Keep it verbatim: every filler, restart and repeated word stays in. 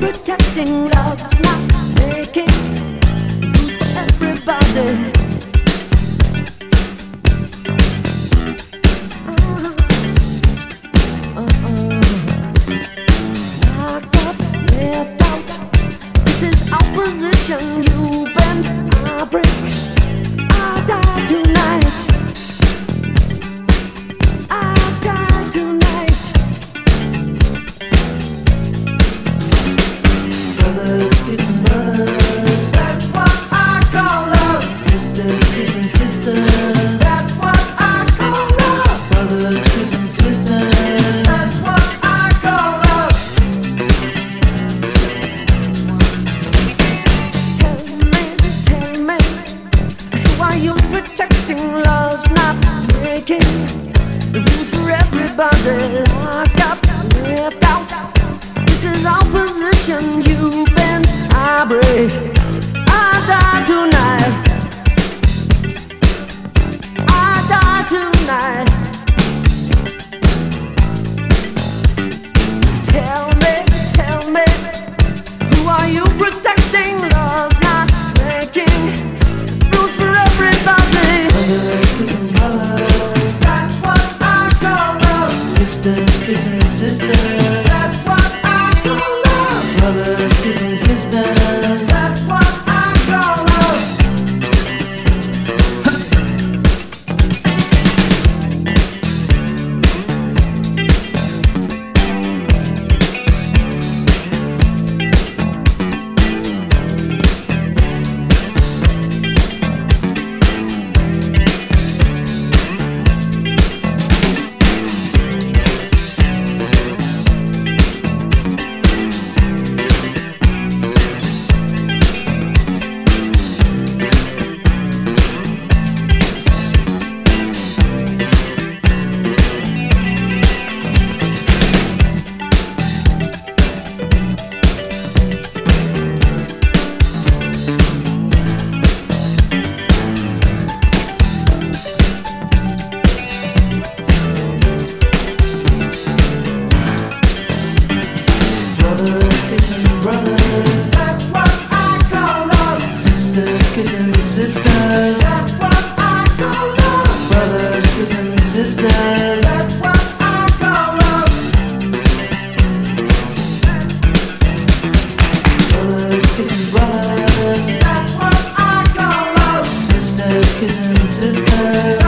protecting love's not making rules for everybody. Uh, uh-uh. Locked up, left out. This is our position. You bend, I break, I die tonight. Rules for everybody, locked up, left out. This is our position. You bend, I break, I die tonight. I die tonight. Tell me, tell me, who are you protecting? Love's not making rules for everybody. Sisters kissing sisters, that's what I call love. Brothers kissing sisters, that's what I call love. Brothers, that's what I call love. Sisters kissing sisters, that's what I call love. Brothers kissing sisters, that's what I call love. Brothers kissing brothers, that's what I call love. Sisters kissing sisters.